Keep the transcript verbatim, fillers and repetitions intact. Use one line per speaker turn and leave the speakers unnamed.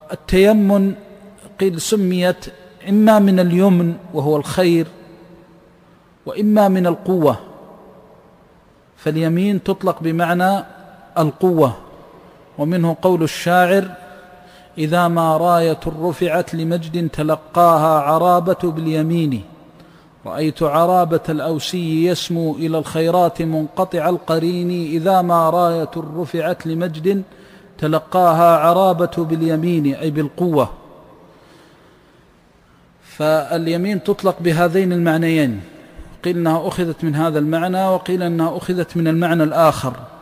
التيمن قيل سميت إما من اليمن وهو الخير، وإما من القوة، فاليمين تطلق بمعنى القوة. ومنه قول الشاعر: إذا ما راية رفعت لمجد تلقاها عرابة باليمين، رأيت عرابة الأوسي يسمو إلى الخيرات منقطع القرين، إذا ما راية رفعت لمجد تلقاها عرابة باليمين، أي بالقوة. فاليمين تطلق بهذين المعنيين، قيل أنها أخذت من هذا المعنى، وقيل أنها أخذت من المعنى الآخر